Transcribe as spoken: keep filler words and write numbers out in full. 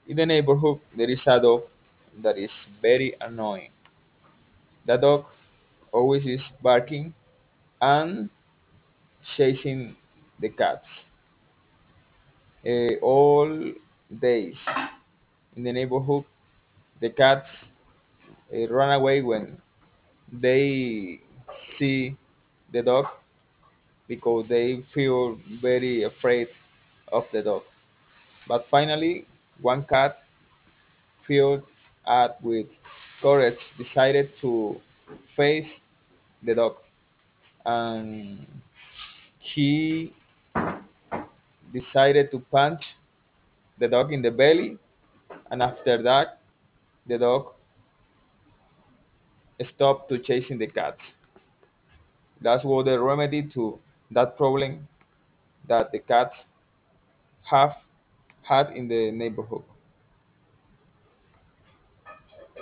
In the neighborhood, there is a dog that is very annoying. The dog always is barking and chasing the cats. Uh, all days in the neighborhood, the cats uh, run away when they see the dog because they feel very afraid of the dog. But finally, one cat, filled up with courage, decided to face the dog, and he decided to punch the dog in the belly, and after that, the dog stopped to chasing the cats. That was the remedy to that problem that the cats have had in the neighborhood.